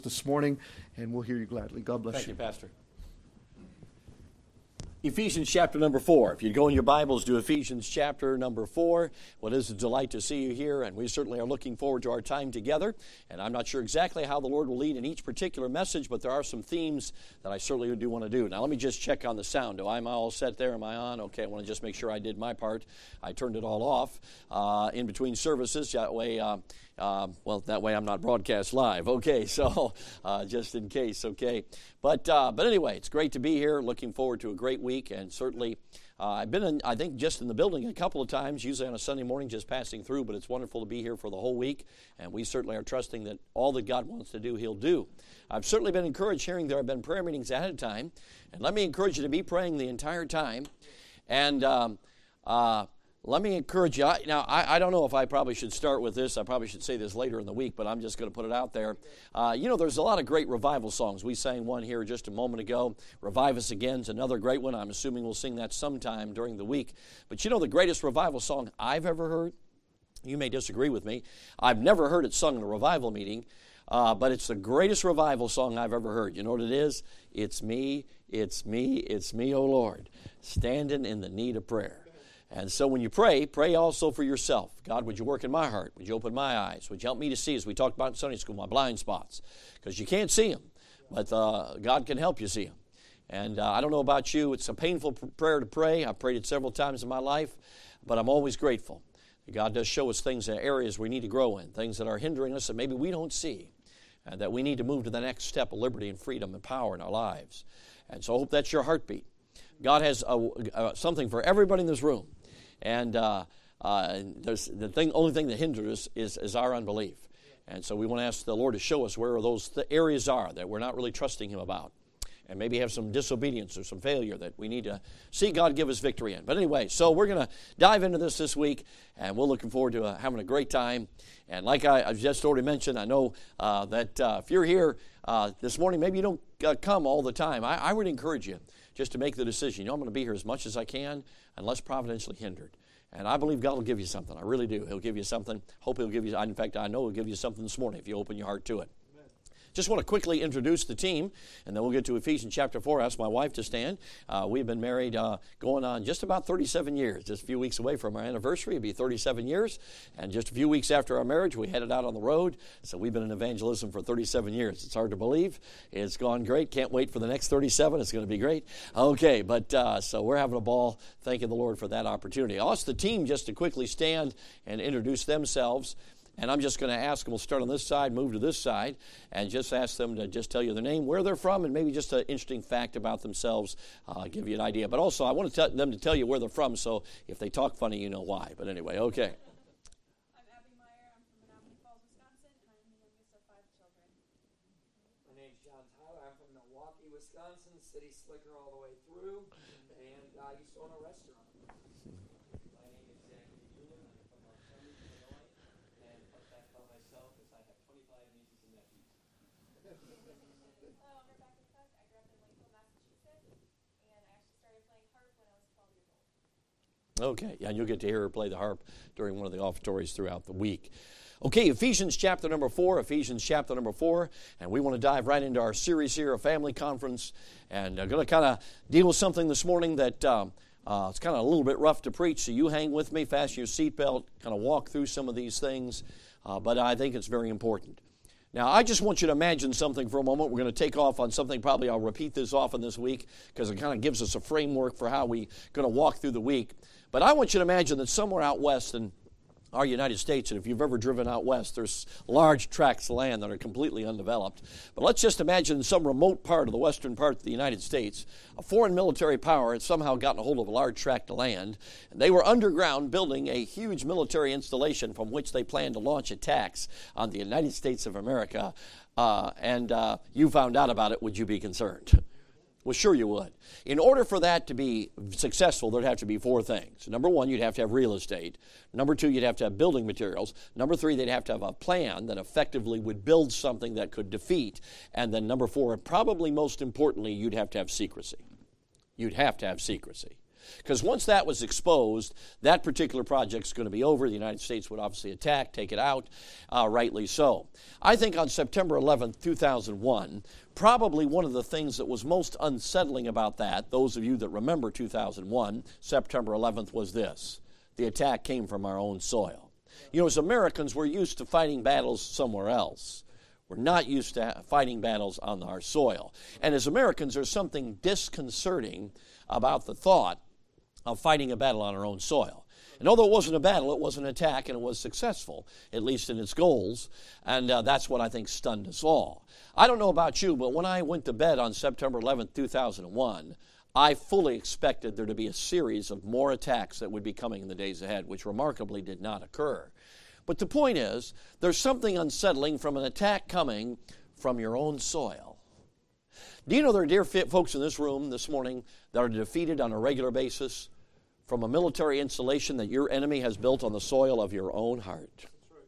this morning, and we'll hear you gladly. God bless Thank you. you, Pastor. Ephesians chapter number 4. If you go in your Bibles to Ephesians chapter number 4, well, it is a delight to see you here, and we certainly are looking forward to our time together. And I'm not sure exactly how the Lord will lead in each particular message, but there are some themes that I certainly do want to do. Now, let me just check on the sound. Am I all set there? Am I on? Okay, I want to just make sure I did my part. I turned it all off in between services. That way, that way I'm not broadcast live. Okay, so just in case, okay. But anyway, it's great to be here. Looking forward to a great week, and certainly I've been, I think, just in the building a couple of times, usually on a Sunday morning, just passing through, but it's wonderful to be here for the whole week, and we certainly are trusting that all that God wants to do, He'll do. I've certainly been encouraged hearing there have been prayer meetings ahead of time, and let me encourage you to be praying the entire time, and let me encourage you. I don't know if I probably should start with this. I probably should say this later in the week, but I'm just going to put it out there. There's a lot of great revival songs. We sang one here just a moment ago. Revive Us Again is another great one. I'm assuming we'll sing that sometime during the week. But the greatest revival song I've ever heard, you may disagree with me. I've never heard it sung in a revival meeting, but it's the greatest revival song I've ever heard. You know what it is? It's me, oh Lord, standing in the need of prayer. And so when you pray also for yourself. God, would you work in my heart? Would you open my eyes? Would you help me to see, as we talked about in Sunday school, my blind spots? Because you can't see them, but God can help you see them. And I don't know about you, it's a painful prayer to pray. I've prayed it several times in my life, but I'm always grateful. God does show us things, areas we need to grow in, things that are hindering us that maybe we don't see, and that we need to move to the next step of liberty and freedom and power in our lives. And so I hope that's your heartbeat. God has something for everybody in this room. And there's only thing that hinders us is our unbelief. And so we want to ask the Lord to show us where those areas are that we're not really trusting Him about. And maybe have some disobedience or some failure that we need to see God give us victory in. But anyway, so we're going to dive into this week, and we're looking forward to having a great time. And like I've just already mentioned, I know that if you're here this morning, maybe you don't come all the time. I would encourage you just to make the decision. I'm going to be here as much as I can, unless providentially hindered. And I believe God will give you something. I really do. He'll give you something. Hope He'll give you, in fact, I know He'll give you something this morning if you open your heart to it. Just want to quickly introduce the team, and then we'll get to Ephesians chapter 4. I asked my wife to stand. We've been married going on just about 37 years. Just a few weeks away from our anniversary. It'll be 37 years. And just a few weeks after our marriage, we headed out on the road. So we've been in evangelism for 37 years. It's hard to believe. It's gone great. Can't wait for the next 37. It's going to be great. Okay, but so we're having a ball. Thanking the Lord for that opportunity. I'll ask the team just to quickly stand and introduce themselves. And I'm just going to ask them, we'll start on this side, move to this side, and just ask them to just tell you their name, where they're from, and maybe just an interesting fact about themselves, give you an idea. But also, I want them to tell you where they're from, so if they talk funny, you know why. But anyway, okay. I'm Abby Meyer. I'm from Menominee Falls, Wisconsin, and I'm the youngest of 5 children. My name's John Tyler. I'm from Milwaukee, Wisconsin, city slicker all the way through, and I used to own a restaurant. My name is Zachary Newman. I'm from Montgomery, Illinois. And what that about myself is I have 25 nieces and nephews. Hello, I'm Rebecca Cook. I grew up in Lakeville, Massachusetts, and I actually started playing harp when I was 12 years old. Okay, yeah, and you'll get to hear her play the harp during one of the offertories throughout the week. Okay, Ephesians chapter number 4, and we want to dive right into our series here, a family conference, and I'm going to kind of deal with something this morning that it's kind of a little bit rough to preach, so you hang with me, fasten your seatbelt, kind of walk through some of these things, but I think it's very important. Now, I just want you to imagine something for a moment. We're going to take off on something, probably I'll repeat this often this week, because it kind of gives us a framework for how we're going to walk through the week. But I want you to imagine that somewhere out west in our United States, and if you've ever driven out west, there's large tracts of land that are completely undeveloped. But let's just imagine in some remote part of the western part of the United States, a foreign military power had somehow gotten a hold of a large tract of land, and they were underground building a huge military installation from which they planned to launch attacks on the United States of America, and you found out about it. Would you be concerned? Well, sure you would. In order for that to be successful, there'd have to be 4 things. Number 1, you'd have to have real estate. Number 2, you'd have to have building materials. Number 3, they'd have to have a plan that effectively would build something that could defeat. And then number 4, and probably most importantly, you'd have to have secrecy. You'd have to have secrecy. Because once that was exposed, that particular project's going to be over. The United States would obviously attack, take it out, rightly so. I think on September 11th, 2001, probably one of the things that was most unsettling about that, those of you that remember 2001, September 11th, was this. The attack came from our own soil. You know, as Americans, we're used to fighting battles somewhere else. We're not used to fighting battles on our soil. And as Americans, there's something disconcerting about the thought of fighting a battle on our own soil. And although it wasn't a battle, it was an attack, and it was successful, at least in its goals. And that's what I think stunned us all. I don't know about you, but when I went to bed on September 11th, 2001, I fully expected there to be a series of more attacks that would be coming in the days ahead, which remarkably did not occur. But the point is, there's something unsettling from an attack coming from your own soil. Do you know there are dear folks in this room this morning that are defeated on a regular basis from a military installation that your enemy has built on the soil of your own heart?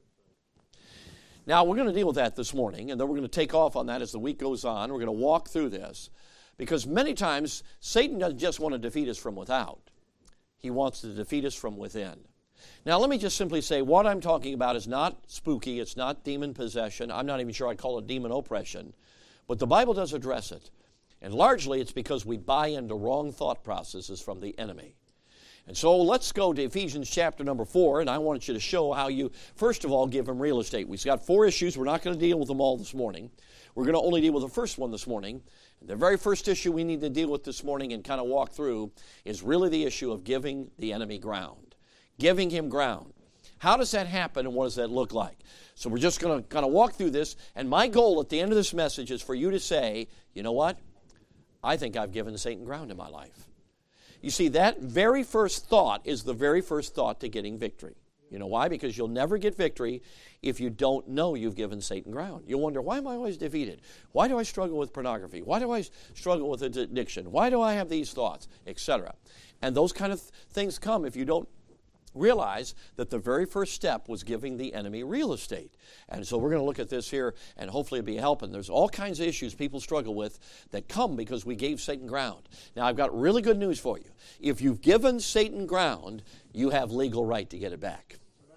Now, we're going to deal with that this morning, and then we're going to take off on that as the week goes on. We're going to walk through this, because many times Satan doesn't just want to defeat us from without. He wants to defeat us from within. Now, let me just simply say what I'm talking about is not spooky. It's not demon possession. I'm not even sure I'd call it demon oppression. But the Bible does address it. And largely it's because we buy into wrong thought processes from the enemy. And so let's go to Ephesians chapter number 4, and I want you to show how you, first of all, give him real estate. We've got 4 issues. We're not going to deal with them all this morning. We're going to only deal with the first one this morning. And the very first issue we need to deal with this morning and kind of walk through is really the issue of giving the enemy ground. Giving him ground. How does that happen, and what does that look like? So we're just going to kind of walk through this, and my goal at the end of this message is for you to say, you know what? I think I've given Satan ground in my life. You see, that very first thought is the very first thought to getting victory. You know why? Because you'll never get victory if you don't know you've given Satan ground. You'll wonder, why am I always defeated? Why do I struggle with pornography? Why do I struggle with addiction? Why do I have these thoughts? Etc. And those kind of things come if you don't realize that the very first step was giving the enemy real estate. And so we're going to look at this here, and hopefully it'll be helping. There's all kinds of issues people struggle with that come because we gave Satan ground. Now, I've got really good news for you. If you've given Satan ground, you have legal right to get it back.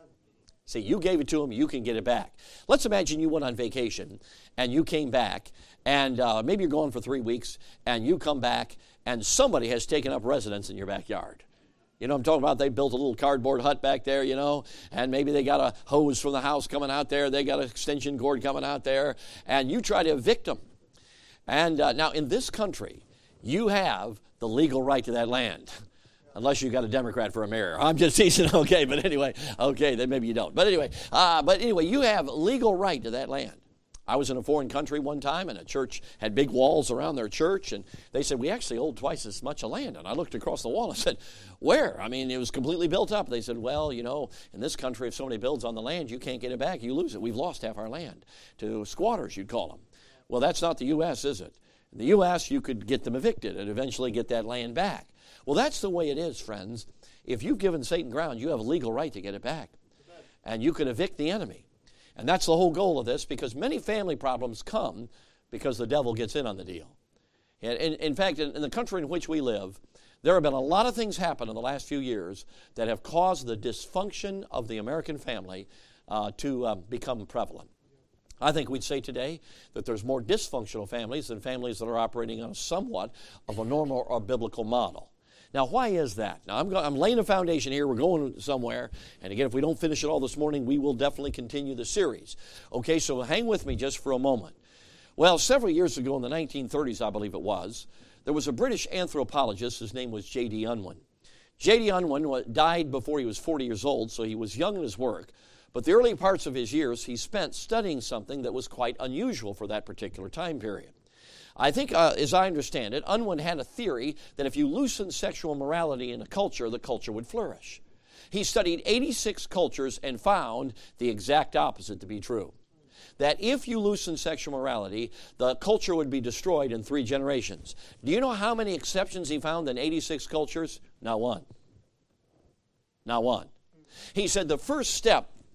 See, you gave it to him, you can get it back. Let's imagine you went on vacation, and you came back, and maybe you're gone for 3 weeks, and you come back, and somebody has taken up residence in your backyard. You know what I'm talking about? They built a little cardboard hut back there, you know, and maybe they got a hose from the house coming out there. They got an extension cord coming out there, and you try to evict them. And now in this country, you have the legal right to that land, unless you got a Democrat for a mayor. I'm just teasing, okay, but anyway, okay, then maybe you don't. But anyway, you have legal right to that land. I was in a foreign country one time, and a church had big walls around their church, and they said, we actually hold twice as much of land. And I looked across the wall and said, where? I mean, it was completely built up. They said, well, you know, in this country, if somebody builds on the land, you can't get it back. You lose it. We've lost half our land to squatters, you'd call them. Well, that's not the U.S., is it? In the U.S., you could get them evicted and eventually get that land back. Well, that's the way it is, friends. If you've given Satan ground, you have a legal right to get it back. And you can evict the enemy. And that's the whole goal of this, because many family problems come because the devil gets in on the deal. And in fact, in the country in which we live, there have been a lot of things happen in the last few years that have caused the dysfunction of the American family to become prevalent. I think we'd say today that there's more dysfunctional families than families that are operating on somewhat of a normal or biblical model. Now, why is that? Now, I'm laying a foundation here. We're going somewhere. And again, if we don't finish it all this morning, we will definitely continue the series. Okay, so hang with me just for a moment. Well, several years ago in the 1930s, I believe it was, there was a British anthropologist. His name was J.D. Unwin. J.D. Unwin died before he was 40 years old, so he was young in his work. But the early parts of his years, he spent studying something that was quite unusual for that particular time period. I think, as I understand it, Unwin had a theory that if you loosen sexual morality in a culture, the culture would flourish. He studied 86 cultures and found the exact opposite to be true. That if you loosen sexual morality, the culture would be destroyed in 3 generations. Do you know how many exceptions he found in 86 cultures? Not one. Not one. He said the first step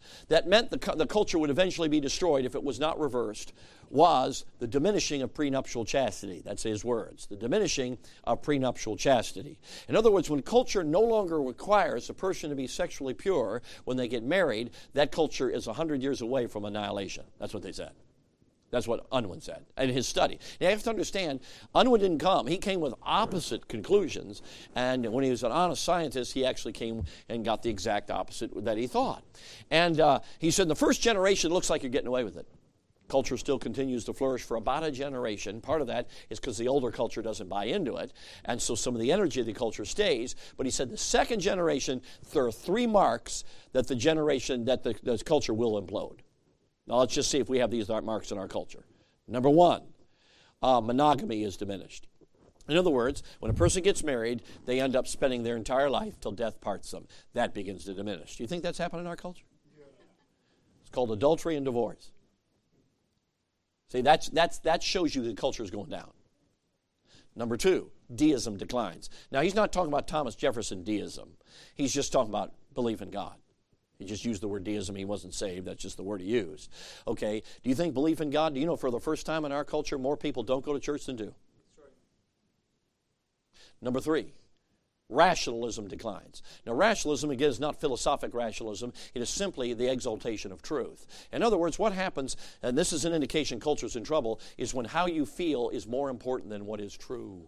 that meant the culture would eventually be destroyed if it was not reversed was the diminishing of prenuptial chastity. That's his words. The diminishing of prenuptial chastity. In other words, when culture no longer requires a person to be sexually pure when they get married, that culture is 100 years away from annihilation. That's what they said. That's what Unwin said in his study. Now, you have to understand, Unwin didn't come. He came with opposite conclusions, and when he was an honest scientist, he actually came and got the exact opposite that he thought. And he said, in the first generation, it looks like you're getting away with it. Culture still continues to flourish for about a generation. Part of that is because the older culture doesn't buy into it, and so some of the energy of the culture stays. But he said the second generation, there are 3 marks that the culture will implode. Now, let's just see if we have these marks in our culture. Number 1, monogamy is diminished. In other words, when a person gets married, they end up spending their entire life till death parts them. That begins to diminish. Do you think that's happened in our culture? It's called adultery and divorce. See, that shows you the culture is going down. Number 2, deism declines. Now, he's not talking about Thomas Jefferson deism. He's just talking about belief in God. He just used the word deism. He wasn't saved. That's just the word he used. Okay, do you think belief in God, do you know for the first time in our culture, more people don't go to church than do? That's right. Number 3, rationalism declines. Now, rationalism, again, is not philosophic rationalism. It is simply the exaltation of truth. In other words, what happens, and this is an indication culture's in trouble, is when how you feel is more important than what is true.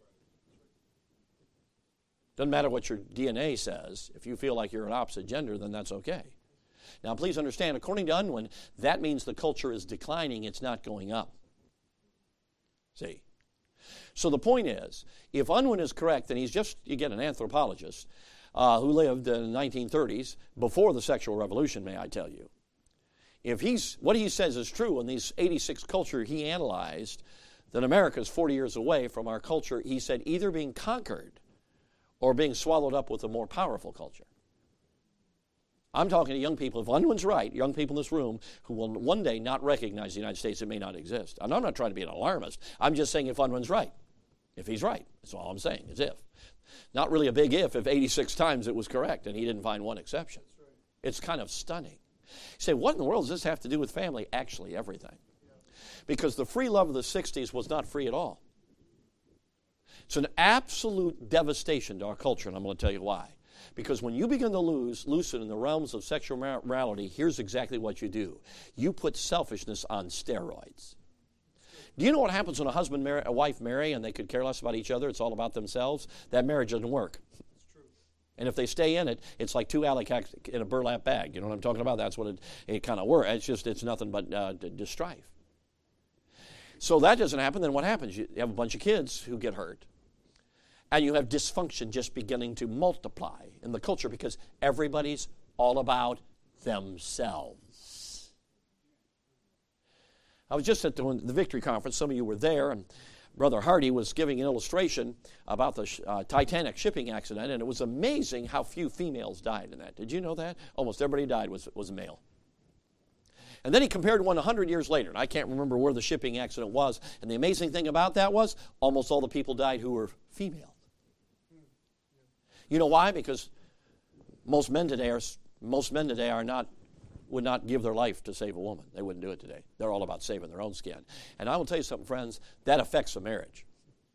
Doesn't matter what your DNA says. If you feel like you're an opposite gender, then that's okay. Now, please understand, according to Unwin, that means the culture is declining. It's not going up. See? So the point is, if Unwin is correct, then he's just, again, an anthropologist who lived in the 1930s, before the sexual revolution, may I tell you. If what he says is true in these 86 culture he analyzed, then America is 40 years away from our culture, he said, either being conquered or being swallowed up with a more powerful culture. I'm talking to young people, if Unwin's right, young people in this room who will one day not recognize the United States, it may not exist. And I'm not trying to be an alarmist. I'm just saying if Unwin's right. If he's right. That's all I'm saying, is if. Not really a big if 86 times it was correct and he didn't find one exception. Right. It's kind of stunning. You say, what in the world does this have to do with family? Actually, everything. Because the free love of the 60s was not free at all. It's an absolute devastation to our culture, and I'm going to tell you why. Because when you begin to loosen in the realms of sexual morality, here's exactly what you do. You put selfishness on steroids. Do you know what happens when a husband and a wife marry and they could care less about each other? It's all about themselves. That marriage doesn't work. That's true. And if they stay in it, it's like 2 alley cats in a burlap bag. You know what I'm talking about? That's what it kind of works. It's nothing but strife. So that doesn't happen. Then what happens? You have a bunch of kids who get hurt. And you have dysfunction just beginning to multiply in the culture because everybody's all about themselves. I was just at the Victory Conference. Some of you were there, and Brother Hardy was giving an illustration about the Titanic shipping accident, and it was amazing how few females died in that. Did you know that? Almost everybody died was male. And then he compared one 100 years later, and I can't remember where the shipping accident was, and the amazing thing about that was almost all the people died who were female. You know why? Because most men today would not give their life to save a woman. They wouldn't do it today. They're all about saving their own skin. And I will tell you something, friends, that affects a marriage.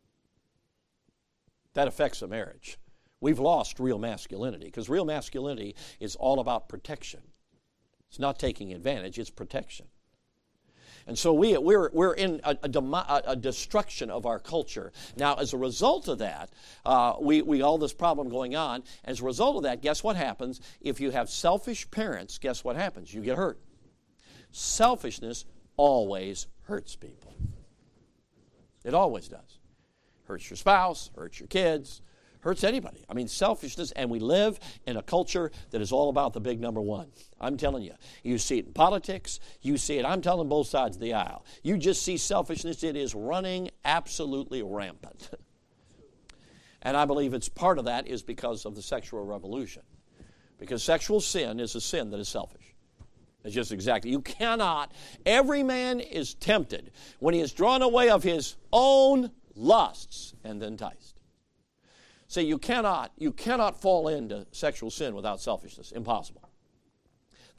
That affects a marriage. We've lost real masculinity because real masculinity is all about protection. It's not taking advantage, it's protection. And so we're in a destruction of our culture. Now, as a result of that, we all this problem going on. As a result of that, guess what happens? If you have selfish parents, guess what happens? You get hurt. Selfishness always hurts people. It always does. Hurts your spouse, hurts your kids, hurts anybody. I mean, selfishness, and we live in a culture that is all about the big number one. I'm telling you. You see it in politics. You see it, I'm telling both sides of the aisle. You just see selfishness. It is running absolutely rampant. And I believe it's part of that is because of the sexual revolution. Because sexual sin is a sin that is selfish. It's just exactly. You cannot, every man is tempted when he is drawn away of his own lusts and enticed. See, you cannot fall into sexual sin without selfishness. Impossible.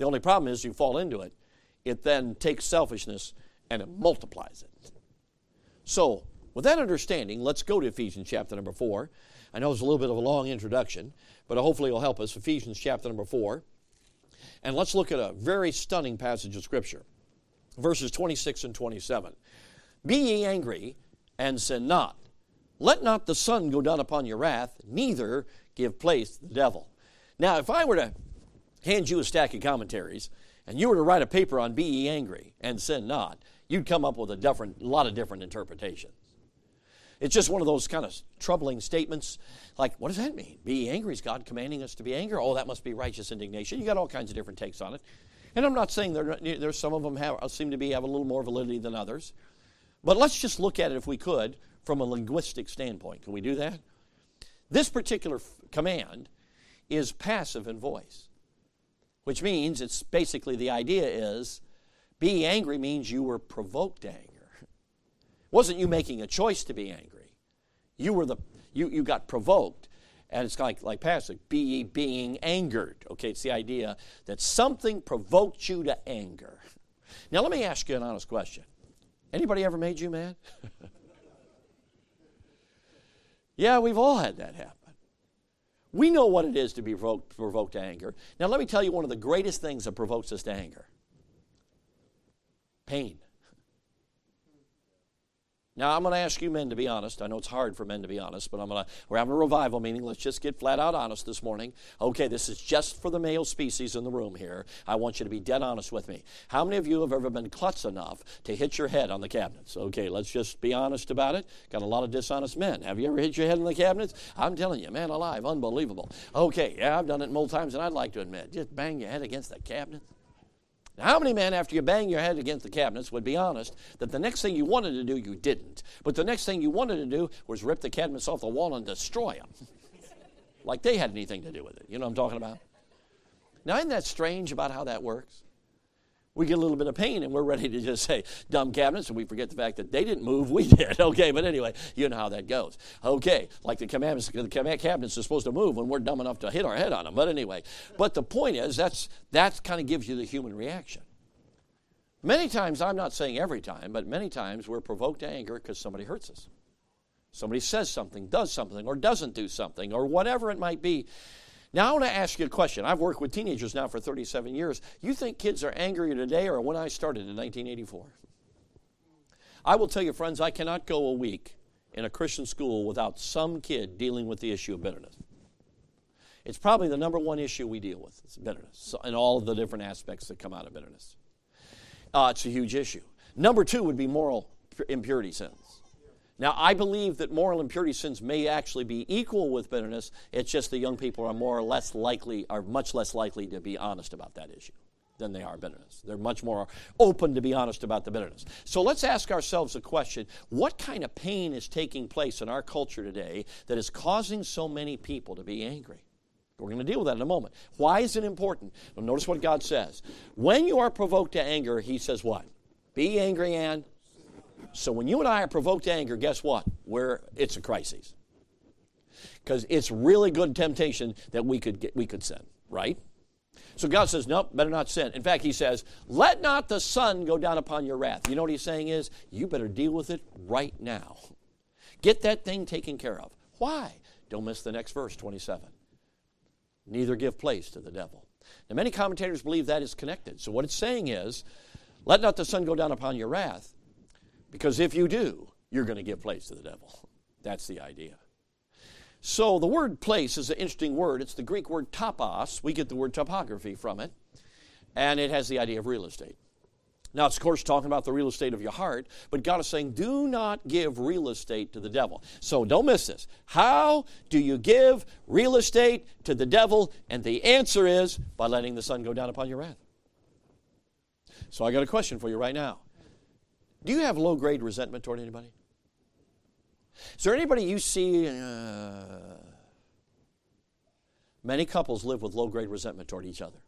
The only problem is you fall into it. It then takes selfishness and it multiplies it. So, with that understanding, let's go to Ephesians chapter number 4. I know it's a little bit of a long introduction, but hopefully it'll help us. Ephesians chapter number 4. And let's look at a very stunning passage of Scripture. Verses 26 and 27. Be ye angry, and sin not. Let not the sun go down upon your wrath, neither give place to the devil. Now, if I were to hand you a stack of commentaries, and you were to write a paper on be ye angry, and sin not, you'd come up with a lot of different interpretations. It's just one of those kind of troubling statements. Like, what does that mean? Be ye angry? Is God commanding us to be angry? Oh, that must be righteous indignation. You got all kinds of different takes on it. And I'm not saying there's some of them seem to have a little more validity than others. But let's just look at it, if we could, from a linguistic standpoint. Can we do that? This particular command is passive in voice, which means it's basically the idea is be angry means you were provoked to anger. It wasn't you making a choice to be angry. You got provoked. And it's like passive, be ye being angered. Okay, it's the idea that something provoked you to anger. Now let me ask you an honest question. Anybody ever made you mad? Yeah, we've all had that happen. We know what it is to be provoked to anger. Now let me tell you one of the greatest things that provokes us to anger. Pain. Now, I'm going to ask you men to be honest. I know it's hard for men to be honest, but we're having a revival meeting. Let's just get flat out honest this morning. Okay, this is just for the male species in the room here. I want you to be dead honest with me. How many of you have ever been klutz enough to hit your head on the cabinets? Okay, let's just be honest about it. Got a lot of dishonest men. Have you ever hit your head on the cabinets? I'm telling you, man alive, unbelievable. Okay, yeah, I've done it multiple times, and I'd like to admit, just bang your head against the cabinet. How many men, after you bang your head against the cabinets, would be honest that the next thing you wanted to do, you didn't? But the next thing you wanted to do was rip the cabinets off the wall and destroy them. Like they had anything to do with it. You know what I'm talking about? Now, isn't that strange about how that works? We get a little bit of pain and we're ready to just say, dumb cabinets, and we forget the fact that they didn't move, we did. Okay, but anyway, you know how that goes. Okay, like the cabinets are supposed to move when we're dumb enough to hit our head on them. But anyway, but the point is, that kind of gives you the human reaction. Many times, I'm not saying every time, but many times we're provoked to anger because somebody hurts us. Somebody says something, does something, or doesn't do something, or whatever it might be. Now, I want to ask you a question. I've worked with teenagers now for 37 years. You think kids are angrier today or when I started in 1984? I will tell you, friends, I cannot go a week in a Christian school without some kid dealing with the issue of bitterness. It's probably the number one issue we deal with, is bitterness, and all of the different aspects that come out of bitterness. It's a huge issue. Number two would be moral impurity sins. Now, I believe that moral impurity sins may actually be equal with bitterness. It's just the young people are much less likely to be honest about that issue than they are bitterness. They're much more open to be honest about the bitterness. So let's ask ourselves a question. What kind of pain is taking place in our culture today that is causing so many people to be angry? We're going to deal with that in a moment. Why is it important? Well, notice what God says. When you are provoked to anger, he says what? Be angry and... So when you and I are provoked to anger, guess what? It's a crisis. Because it's really good temptation that we could sin, right? So God says, nope, better not sin. In fact, he says, let not the sun go down upon your wrath. You know what he's saying is, you better deal with it right now. Get that thing taken care of. Why? Don't miss the next verse, 27. Neither give place to the devil. Now, many commentators believe that is connected. So what it's saying is, let not the sun go down upon your wrath, because if you do, you're going to give place to the devil. That's the idea. So the word place is an interesting word. It's the Greek word topos. We get the word topography from it. And it has the idea of real estate. Now, it's, of course, talking about the real estate of your heart. But God is saying, do not give real estate to the devil. So don't miss this. How do you give real estate to the devil? And the answer is by letting the sun go down upon your wrath. So I got a question for you right now. Do you have low-grade resentment toward anybody? Is there anybody you see? Many couples live with low-grade resentment toward each other.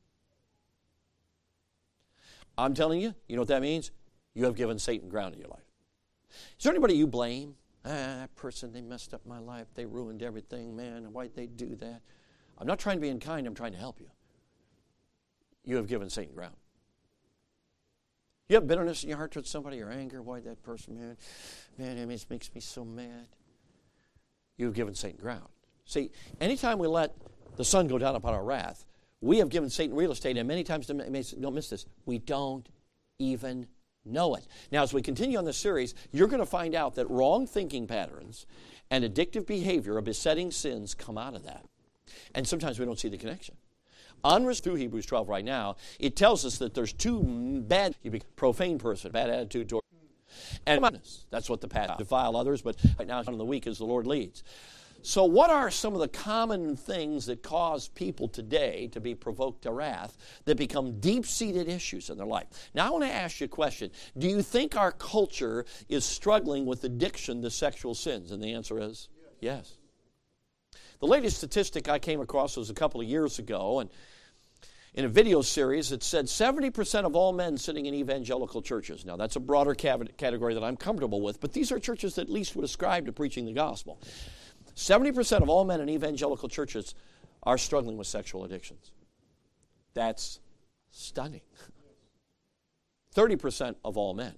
I'm telling you, you know what that means? You have given Satan ground in your life. Is there anybody you blame? That person, they messed up my life. They ruined everything, man. Why'd they do that? I'm not trying to be unkind. I'm trying to help you. you have given Satan ground. You have bitterness in your heart towards somebody, or anger, why that person, man, it makes me so mad. You have given Satan ground. See, anytime we let the sun go down upon our wrath, we have given Satan real estate, and many times, don't miss this, we don't even know it. Now, as we continue on this series, you're going to find out that wrong thinking patterns and addictive behavior or besetting sins come out of that. And sometimes we don't see the connection. Through Hebrews 12 right now, it tells us that there's two bad, you be profane person, bad attitude toward, and that's what the past defile others, but right now, on the week as the Lord leads. So what are some of the common things that cause people today to be provoked to wrath that become deep-seated issues in their life? Now, I want to ask you a question. Do you think our culture is struggling with addiction to sexual sins? And the answer is yes. The latest statistic I came across was a couple of years ago, and in a video series, it said 70% of all men sitting in evangelical churches. Now, that's a broader category that I'm comfortable with, but these are churches that at least would ascribe to preaching the gospel. 70% of all men in evangelical churches are struggling with sexual addictions. That's stunning. 30% of all men.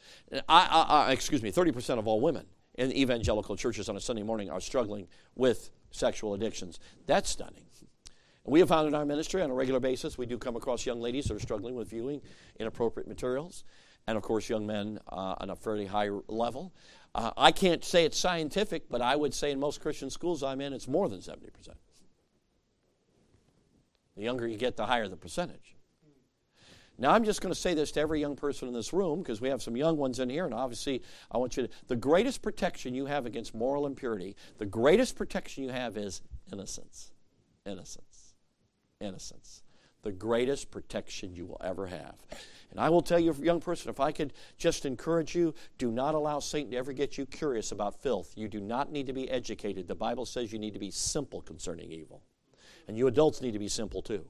30% of all women in evangelical churches on a Sunday morning are struggling with sexual addictions. That's stunning. And we have found in our ministry on a regular basis, we do come across young ladies that are struggling with viewing inappropriate materials, and of course young men on a fairly high level. I can't say it's scientific, but I would say in most Christian schools I'm in, it's more than 70%. The younger you get, the higher the percentage. Now, I'm just going to say this to every young person in this room, because we have some young ones in here, and obviously I want you to, the greatest protection you have against moral impurity, the greatest protection you have is innocence. Innocence. Innocence. The greatest protection you will ever have. And I will tell you, young person, if I could just encourage you, do not allow Satan to ever get you curious about filth. You do not need to be educated. The Bible says you need to be simple concerning evil. And you adults need to be simple too.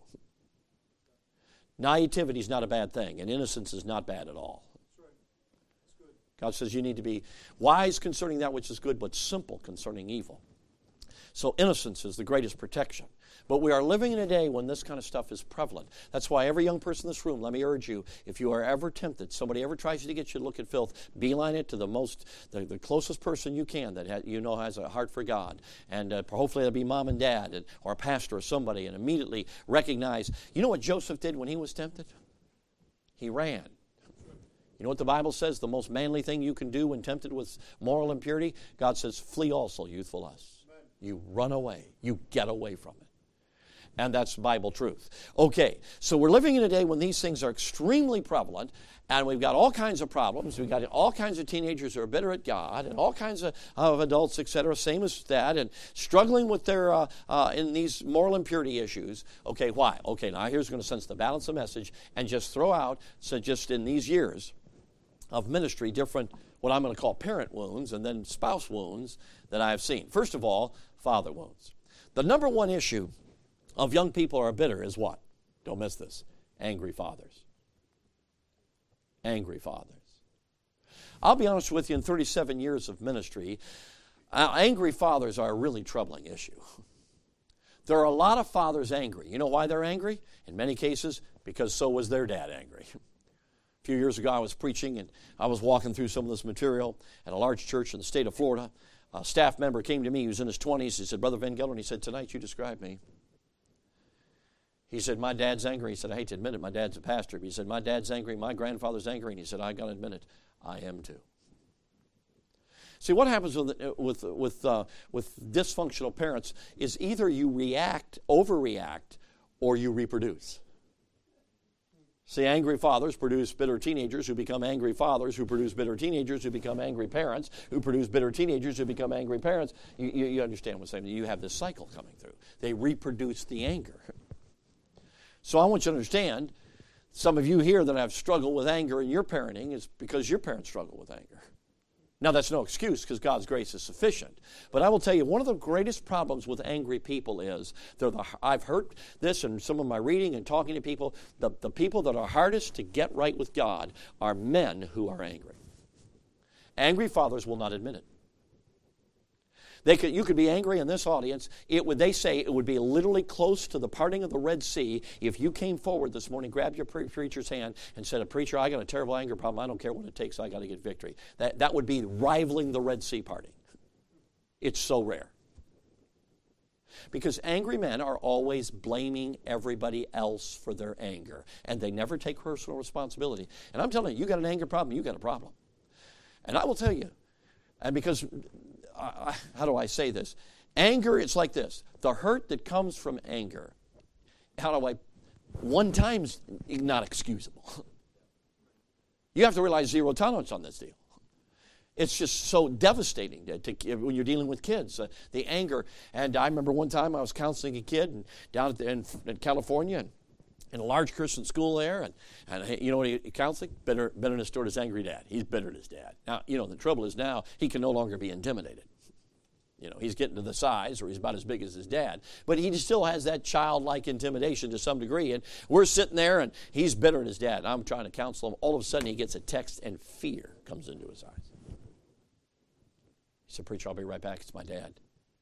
Naivety is not a bad thing, and innocence is not bad at all. That's right. That's good. God says you need to be wise concerning that which is good, but simple concerning evil. So innocence is the greatest protection. But we are living in a day when this kind of stuff is prevalent. That's why every young person in this room, let me urge you, if you are ever tempted, somebody ever tries to get you to look at filth, beeline it to the closest person you can that you know has a heart for God. And hopefully it'll be mom and dad or a pastor or somebody, and immediately recognize, you know what Joseph did when he was tempted? He ran. You know what the Bible says? The most manly thing you can do when tempted with moral impurity? God says, flee also youthful lusts. You run away. You get away from it. And that's Bible truth. Okay, so we're living in a day when these things are extremely prevalent, and we've got all kinds of problems. We've got all kinds of teenagers who are bitter at God, and all kinds of adults, etc., same as that, and struggling with their in these moral impurity issues. Okay, why? Okay, now here's going to sense the balance of message and just throw out, so just in these years of ministry, different, what I'm going to call parent wounds and then spouse wounds that I have seen. First of all, father wounds. The number one issue of young people who are bitter is what? Don't miss this. Angry fathers. Angry fathers. I'll be honest with you, in 37 years of ministry, angry fathers are a really troubling issue. There are a lot of fathers angry. You know why they're angry? In many cases, because so was their dad angry. A few years ago, I was preaching, and I was walking through some of this material at a large church in the state of Florida. A staff member came to me. He was in his 20s. He said, Brother Van Gelder, and he said, tonight you described me. He said, my dad's angry. He said, I hate to admit it, my dad's a pastor. But he said, my dad's angry, my grandfather's angry. And he said, I got to admit it, I am too. See, what happens with dysfunctional parents is either you react, overreact, or you reproduce. See, angry fathers produce bitter teenagers who become angry fathers, who produce bitter teenagers who become angry parents, who produce bitter teenagers who become angry parents. You understand what I'm saying? You have this cycle coming through. They reproduce the anger. So I want you to understand, some of you here that have struggled with anger in your parenting is because your parents struggle with anger. Now, that's no excuse because God's grace is sufficient. But I will tell you, one of the greatest problems with angry people is, I've heard this in some of my reading and talking to people, the people that are hardest to get right with God are men who are angry. Angry fathers will not admit it. You could be angry in this audience. They say it would be literally close to the parting of the Red Sea if you came forward this morning, grabbed your preacher's hand, and said, "Preacher, I got a terrible anger problem. I don't care what it takes. I got to get victory." That would be rivaling the Red Sea parting. It's so rare. Because angry men are always blaming everybody else for their anger, and they never take personal responsibility. And I'm telling you, you got an anger problem, you got a problem. And I will tell you, and because, how do I say this? Anger, it's like this. The hurt that comes from anger, one time's not excusable. You have to realize zero tolerance on this deal. It's just so devastating when you're dealing with kids, the anger. And I remember one time I was counseling a kid down in California, in a large Christian school there, and you know what he counseling? Bitterness toward his angry dad. He's bitter at his dad. Now, the trouble is now he can no longer be intimidated. He's getting to the size, or he's about as big as his dad. But he still has that childlike intimidation to some degree. And we're sitting there, and he's bitter at his dad. And I'm trying to counsel him. All of a sudden, he gets a text, and fear comes into his eyes. He said, "Preacher, I'll be right back. It's my dad."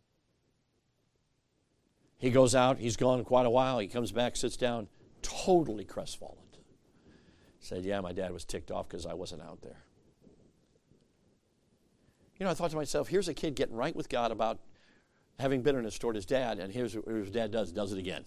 He goes out. He's gone quite a while. He comes back, sits down, totally crestfallen. Said, "Yeah, my dad was ticked off because I wasn't out there." I thought to myself, here's a kid getting right with God about having bitterness toward his dad, and here's what his dad does it again.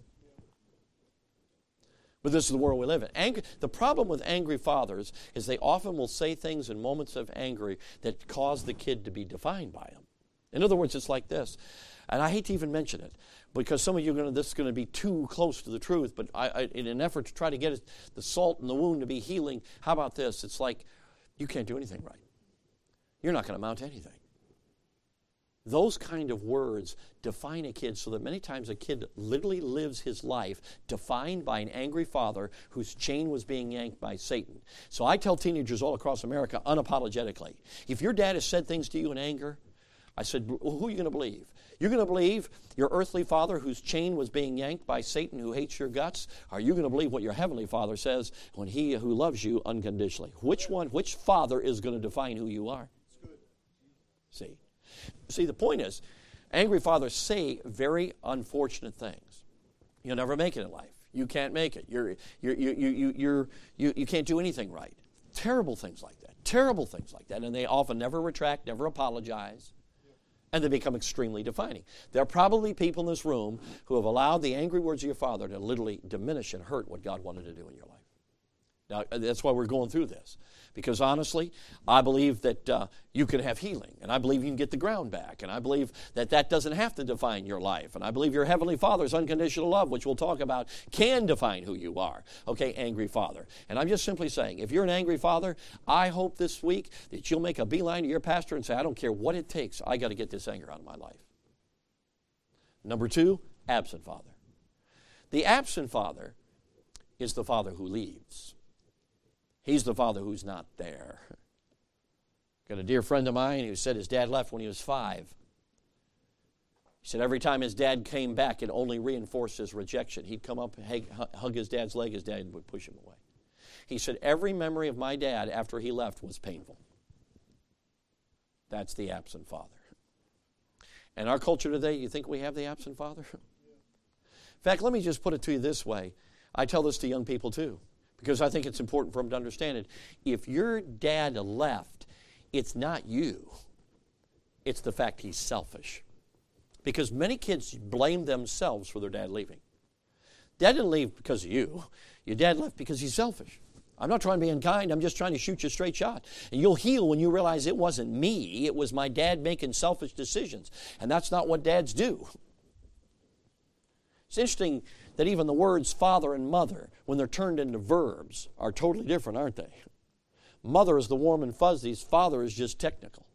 But this is the world we live in. The problem with angry fathers is they often will say things in moments of anger that cause the kid to be defined by them. In other words, it's like this. And I hate to even mention it, because some of you this is going to be too close to the truth, but in an effort to try to get the salt in the wound to be healing, how about this? It's like, you can't do anything right. You're not going to amount to anything. Those kind of words define a kid so that many times a kid literally lives his life defined by an angry father whose chain was being yanked by Satan. So I tell teenagers all across America unapologetically, if your dad has said things to you in anger, I said, well, who are you going to believe? You're going to believe your earthly father whose chain was being yanked by Satan who hates your guts? Or are you going to believe what your heavenly Father says when he who loves you unconditionally? Which father is going to define who you are? See, the point is, angry fathers say very unfortunate things. You'll never make it in life. You can't make it. You can't do anything right. Terrible things like that. Terrible things like that. And they often never retract, never apologize. And they become extremely defining. There are probably people in this room who have allowed the angry words of your father to literally diminish and hurt what God wanted to do in your life. Now, that's why we're going through this. Because honestly, I believe that you can have healing. And I believe you can get the ground back. And I believe that doesn't have to define your life. And I believe your Heavenly Father's unconditional love, which we'll talk about, can define who you are. Okay, angry father. And I'm just simply saying, if you're an angry father, I hope this week that you'll make a beeline to your pastor and say, I don't care what it takes, I got to get this anger out of my life. Number 2, absent father. The absent father is the father who leaves. He's the father who's not there. Got a dear friend of mine who said his dad left when he was 5. He said every time his dad came back, it only reinforced his rejection. He'd come up, hug his dad's leg, his dad would push him away. He said every memory of my dad after he left was painful. That's the absent father. In our culture today, you think we have the absent father? In fact, let me just put it to you this way. I tell this to young people too, because I think it's important for them to understand it. If your dad left, it's not you. It's the fact he's selfish. Because many kids blame themselves for their dad leaving. Dad didn't leave because of you. Your dad left because he's selfish. I'm not trying to be unkind. I'm just trying to shoot you a straight shot. And you'll heal when you realize it wasn't me. It was my dad making selfish decisions. And that's not what dads do. It's interesting that even the words father and mother, when they're turned into verbs, are totally different, aren't they? Mother is the warm and fuzzies. Father is just technical.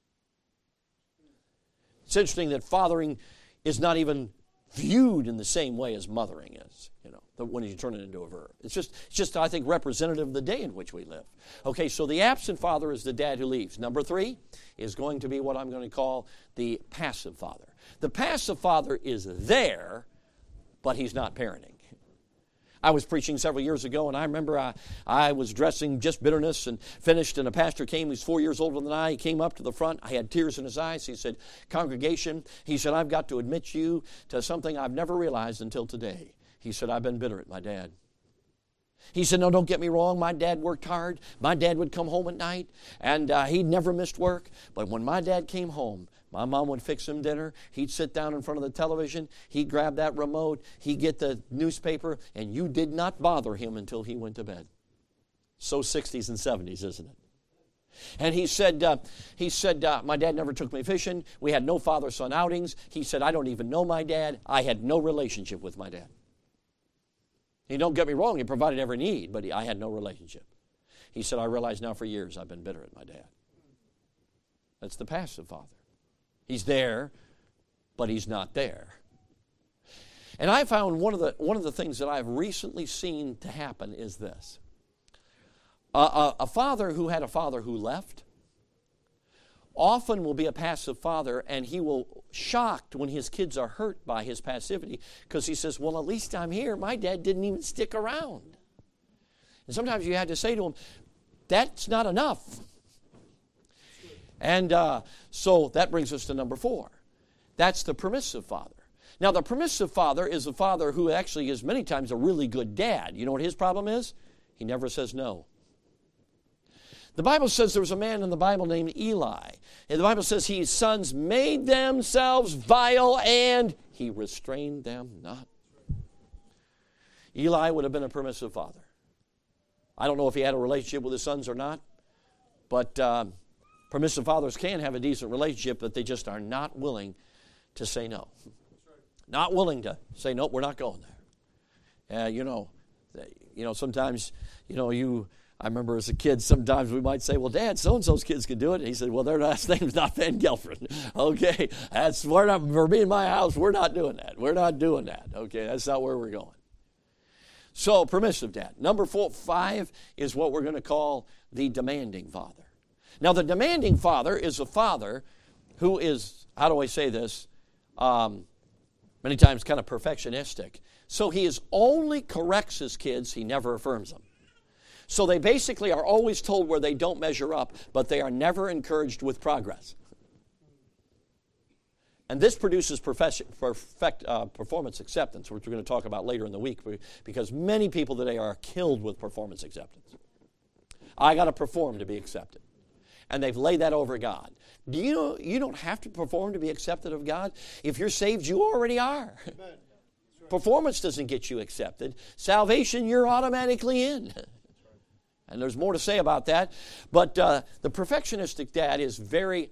It's interesting that fathering is not even viewed in the same way as mothering is, when you turn it into a verb. It's just, I think, representative of the day in which we live. Okay, so the absent father is the dad who leaves. Number 3 is going to be what I'm going to call the passive father. The passive father is there, but he's not parenting. I was preaching several years ago, and I remember I was dressing just bitterness and finished, and a pastor came. He was 4 years older than I. He came up to the front. I had tears in his eyes. He said, "Congregation," he said, "I've got to admit you to something I've never realized until today." He said, "I've been bitter at my dad." He said, "No, don't get me wrong. My dad worked hard. My dad would come home at night, and he never missed work. But when my dad came home, my mom would fix him dinner. He'd sit down in front of the television. He'd grab that remote. He'd get the newspaper, and you did not bother him until he went to bed." So 60s and 70s, isn't it? And he said, "My dad never took me fishing. We had no father-son outings." He said, "I don't even know my dad. I had no relationship with my dad." He, don't get me wrong, he provided every need, but I had no relationship. He said, "I realize now for years I've been bitter at my dad." That's the passive father. He's there, but he's not there. And I found one of the things that I've recently seen to happen is this. A father who had a father who left often will be a passive father, and he will shocked when his kids are hurt by his passivity, because he says, "Well, at least I'm here. My dad didn't even stick around." And sometimes you have to say to him, "That's not enough." And so that brings us to number 4. That's the permissive father. Now, the permissive father is a father who actually is many times a really good dad. You know what his problem is? He never says no. The Bible says there was a man in the Bible named Eli. And the Bible says his sons made themselves vile, and he restrained them not. Eli would have been a permissive father. I don't know if he had a relationship with his sons or not, but permissive fathers can have a decent relationship, but they just are not willing to say no. Not willing to say, "Nope, we're not going there." Sometimes, I remember as a kid, sometimes we might say, "Well, Dad, so-and-so's kids can do it." And he said, "Well, their last name's not Van Gelfrin." Okay, for me in my house, we're not doing that. We're not doing that. Okay, that's not where we're going. So, permissive dad. Number 5 is what we're going to call the demanding father. Now, the demanding father is a father who is, how do I say this, many times kind of perfectionistic. So he only corrects his kids, he never affirms them. So they basically are always told where they don't measure up, but they are never encouraged with progress. And this produces performance acceptance, which we're going to talk about later in the week, because many people today are killed with performance acceptance. I got to perform to be accepted. And they've laid that over God. Do you know you don't have to perform to be accepted of God? If you're saved, you already are. Right. Performance doesn't get you accepted. Salvation, you're automatically in. And there's more to say about that. But the perfectionistic dad is very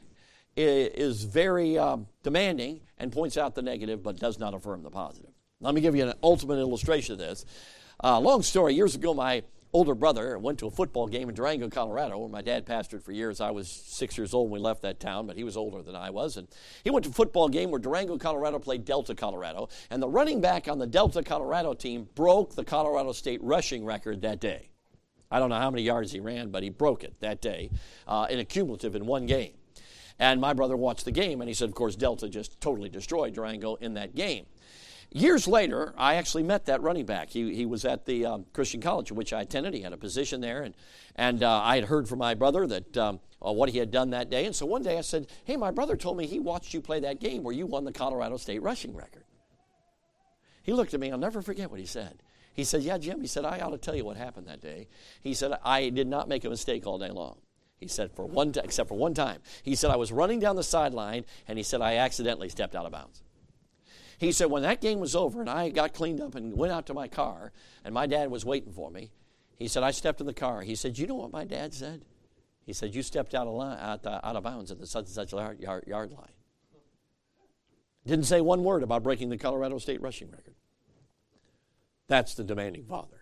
demanding and points out the negative, but does not affirm the positive. Let me give you an ultimate illustration of this. Long story, years ago, my older brother went to a football game in Durango, Colorado, where my dad pastored for years. I was 6 years old when we left that town, but he was older than I was. And he went to a football game where Durango, Colorado played Delta, Colorado. And the running back on the Delta, Colorado team broke the Colorado State rushing record that day. I don't know how many yards he ran, but he broke it that day in a cumulative in one game. And my brother watched the game, and he said, of course, Delta just totally destroyed Durango in that game. Years later, I actually met that running back. He was at the Christian college, which I attended. He had a position there, and I had heard from my brother that what he had done that day. And so one day I said, "Hey, my brother told me he watched you play that game where you won the Colorado State rushing record." He looked at me. I'll never forget what he said. He said, "Yeah, Jim," he said, "I ought to tell you what happened that day." He said, "I did not make a mistake all day long." He said, except for one time. He said, "I was running down the sideline," and he said, "I accidentally stepped out of bounds." He said, when that game was over and I got cleaned up and went out to my car and my dad was waiting for me, he said, I stepped in the car. He said, "You know what my dad said?" He said, "You stepped out of bounds at the such and such yard line." Didn't say one word about breaking the Colorado State rushing record. That's the demanding father.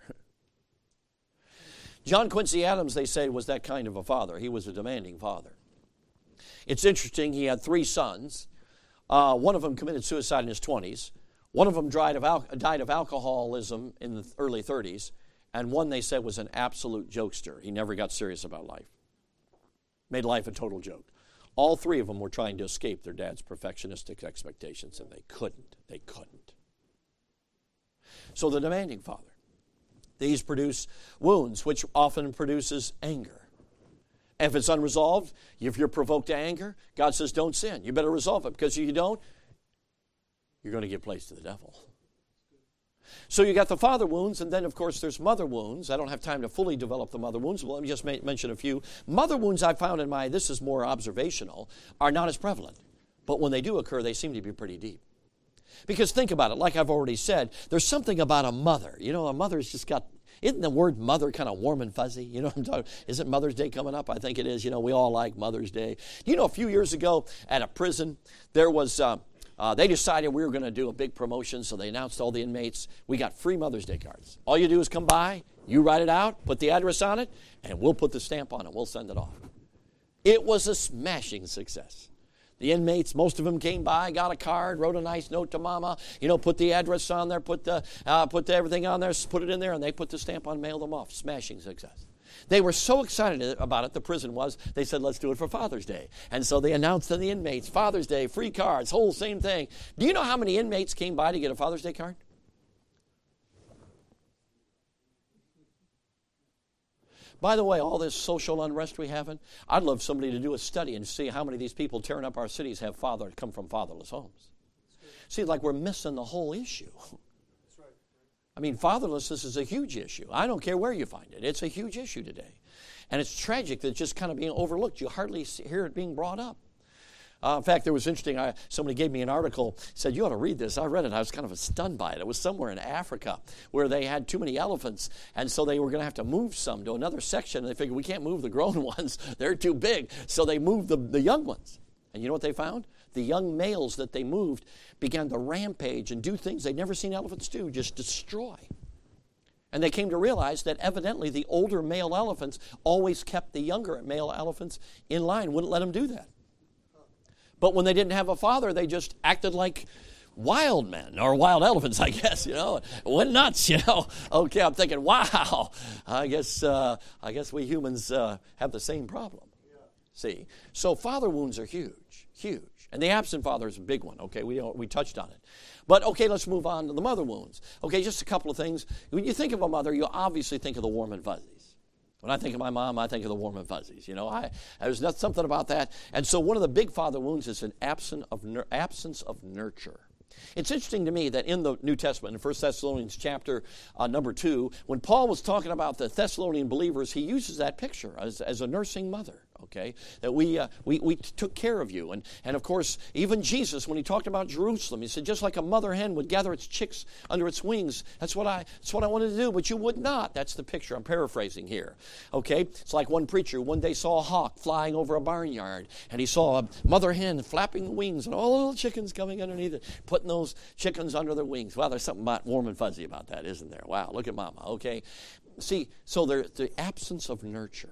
John Quincy Adams, they say, was that kind of a father. He was a demanding father. It's interesting, he had 3 sons. One of them committed suicide in his 20s. One of them died of alcoholism in the early 30s. And one, they said, was an absolute jokester. He never got serious about life. Made life a total joke. All 3 of them were trying to escape their dad's perfectionistic expectations, and they couldn't. So the demanding father. These produce wounds, which often produces anger. If it's unresolved, if you're provoked to anger, God says don't sin. You better resolve it, because if you don't, you're going to give place to the devil. So you got the father wounds, and then, of course, there's mother wounds. I don't have time to fully develop the mother wounds, but let me just mention a few. Mother wounds I found in this is more observational, are not as prevalent. But when they do occur, they seem to be pretty deep. Because think about it, like I've already said, there's something about a mother. You know, a mother's just got, isn't the word mother kind of warm and fuzzy? You know what I'm talking about? Isn't Mother's Day coming up? I think it is. You know, we all like Mother's Day. You know, a few years ago at a prison, there was, they decided we were going to do a big promotion, so they announced all the inmates, we got free Mother's Day cards. All you do is come by, you write it out, put the address on it, and we'll put the stamp on it. We'll send it off. It was a smashing success. The inmates, most of them came by, got a card, wrote a nice note to Mama, you know, put the address on there, put everything on there, put it in there, and they put the stamp on, mailed them off. Smashing success. They were so excited about it, the prison was, they said, let's do it for Father's Day. And so they announced to the inmates, Father's Day, free cards, whole same thing. Do you know how many inmates came by to get a Father's Day card? By the way, all this social unrest we have, I'd love somebody to do a study and see how many of these people tearing up our cities come from fatherless homes. See, like we're missing the whole issue. I mean, fatherlessness is a huge issue. I don't care where you find it. It's a huge issue today. And it's tragic that it's just kind of being overlooked. You hardly hear it being brought up. In fact, it was interesting. Somebody gave me an article, said, you ought to read this. I read it. I was kind of stunned by it. It was somewhere in Africa where they had too many elephants, and so they were going to have to move some to another section. And they figured, we can't move the grown ones. They're too big. So they moved the young ones. And you know what they found? The young males that they moved began to rampage and do things they'd never seen elephants do, just destroy. And they came to realize that evidently the older male elephants always kept the younger male elephants in line, wouldn't let them do that. But when they didn't have a father, they just acted like wild men, or wild elephants, I guess, you know. Went nuts, you know. Okay, I'm thinking, wow, I guess we humans have the same problem. See, so father wounds are huge, huge. And the absent father is a big one, okay? We touched on it. But, okay, let's move on to the mother wounds. Okay, just a couple of things. When you think of a mother, you obviously think of the warm and fuzzies. When I think of my mom, I think of the warm and fuzzies. You know, there's something about that. And so one of the big father wounds is an absence of nurture. It's interesting to me that in the New Testament, in 1 Thessalonians chapter number 2, when Paul was talking about the Thessalonian believers, he uses that picture as a nursing mother. Okay, that we took care of you. And of course, even Jesus, when he talked about Jerusalem, he said, just like a mother hen would gather its chicks under its wings, that's what I wanted to do, but you would not. That's the picture. I'm paraphrasing here. Okay, it's like one preacher one day saw a hawk flying over a barnyard, and he saw a mother hen flapping the wings, and all the little chickens coming underneath it, putting those chickens under their wings. Well, there's something warm and fuzzy about that, isn't there? Wow, look at Mama. Okay, see, so the absence of nurture.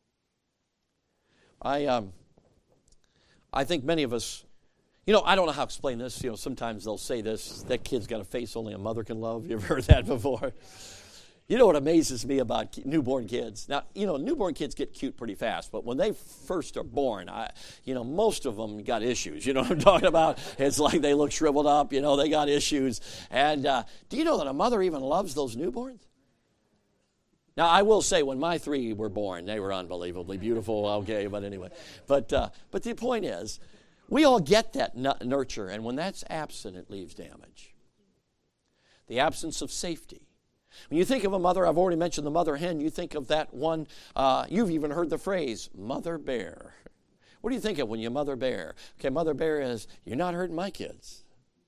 I think many of us, you know, I don't know how to explain this. You know, sometimes they'll say this, that kid's got a face only a mother can love. You ever heard that before? You know what amazes me about newborn kids? Now, you know, newborn kids get cute pretty fast, but when they first are born, most of them got issues. You know what I'm talking about? It's like they look shriveled up, you know, they got issues. And do you know that a mother even loves those newborns? Now, I will say, when my 3 were born, they were unbelievably beautiful, okay, but anyway. But the point is, we all get that nurture, and when that's absent, it leaves damage. The absence of safety. When you think of a mother, I've already mentioned the mother hen, you think of that one, you've even heard the phrase, mother bear. What do you think of when you mother bear? Okay, mother bear is, you're not hurting my kids.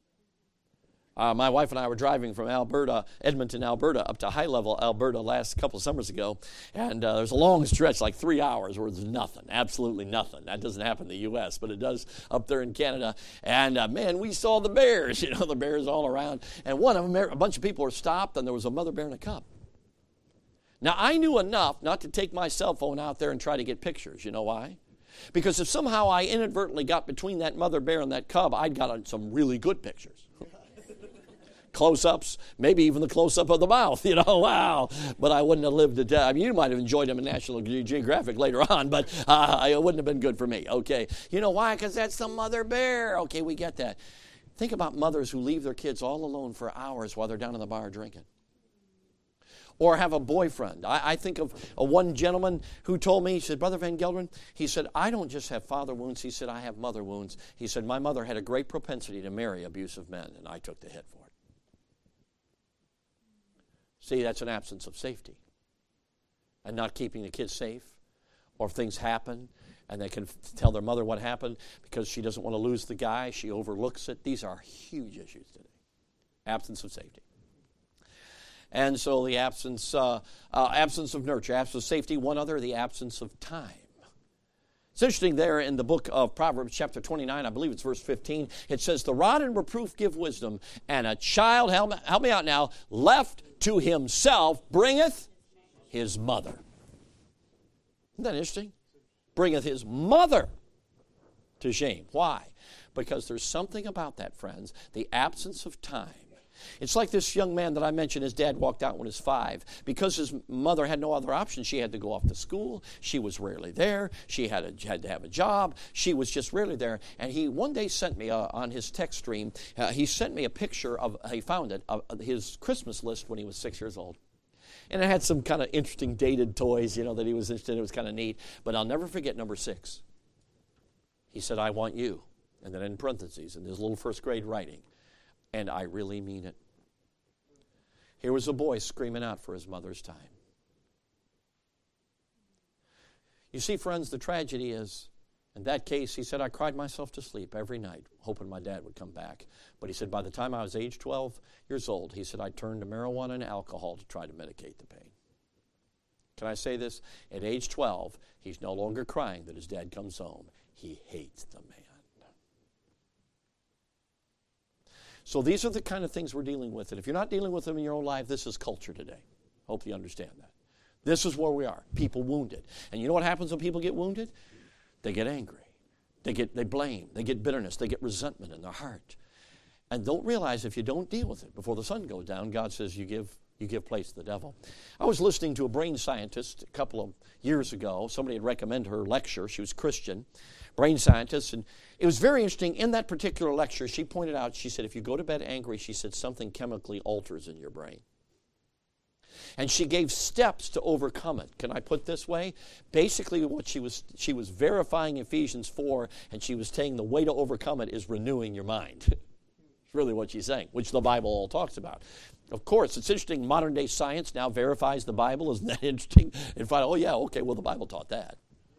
My wife and I were driving from Edmonton, Alberta, up to High Level, Alberta, last couple of summers ago, and there's a long stretch, like 3 hours, where there's nothing, absolutely nothing. That doesn't happen in the U.S., but it does up there in Canada. And, man, we saw the bears, you know, the bears all around. And one of them, a bunch of people were stopped, and there was a mother bear and a cub. Now, I knew enough not to take my cell phone out there and try to get pictures. You know why? Because if somehow I inadvertently got between that mother bear and that cub, I'd got on some really good pictures. Close-ups, maybe even the close-up of the mouth, you know, wow. But I wouldn't have lived to death. I mean, you might have enjoyed them in National Geographic later on, but it wouldn't have been good for me, okay. You know why? Because that's the mother bear. Okay, we get that. Think about mothers who leave their kids all alone for hours while they're down in the bar drinking. or have a boyfriend. I think of one gentleman who told me, he said, Brother Van Gelderen, he said, I don't just have father wounds. He said, I have mother wounds. He said, my mother had a great propensity to marry abusive men, and I took the hit for it. See, that's an absence of safety. And not keeping the kids safe, or if things happen, and they can tell their mother what happened because she doesn't want to lose the guy, she overlooks it. These are huge issues today. Absence of safety. And so the absence of nurture, absence of safety. One other, the absence of time. It's interesting there in the book of Proverbs, chapter 29, I believe it's verse 15, it says, the rod and reproof give wisdom, and a child, help me out now, left to himself bringeth his mother. Isn't that interesting? Bringeth his mother to shame. Why? Because there's something about that, friends, the absence of time. It's like this young man that I mentioned, his dad walked out when he was 5. Because his mother had no other option, she had to go off to school. She was rarely there. She had to have a job. She was just rarely there. And he one day sent me on his text stream, he sent me a picture he found it, of his Christmas list when he was 6 years old. And it had some kind of interesting dated toys, that he was interested in. It was kind of neat. But I'll never forget number 6. He said, I want you. And then in parentheses, in his little first grade writing, and I really mean it. Here was a boy screaming out for his mother's time. You see, friends, the tragedy is, in that case, he said, I cried myself to sleep every night, hoping my dad would come back. But he said, by the time I was age 12 years old, he said, I turned to marijuana and alcohol to try to mitigate the pain. Can I say this? At age 12, he's no longer crying that his dad comes home. He hates the man. So these are the kind of things we're dealing with. And if you're not dealing with them in your own life, this is culture today. Hope you understand that. This is where we are. People wounded. And you know what happens when people get wounded? They get angry. They blame. They get bitterness. They get resentment in their heart. And don't realize if you don't deal with it before the sun goes down, God says you give place to the devil. I was listening to a brain scientist a couple of years ago. Somebody had recommended her lecture. She was Christian, brain scientist. And it was very interesting. In that particular lecture, she pointed out, she said, if you go to bed angry, she said, something chemically alters in your brain. And she gave steps to overcome it. Can I put it this way? Basically, what she was verifying Ephesians 4, and she was saying the way to overcome it is renewing your mind. It's really what she's saying, which the Bible all talks about. Of course, it's interesting, modern day science now verifies the Bible. Isn't that interesting? And find, oh yeah, okay, well the Bible taught that.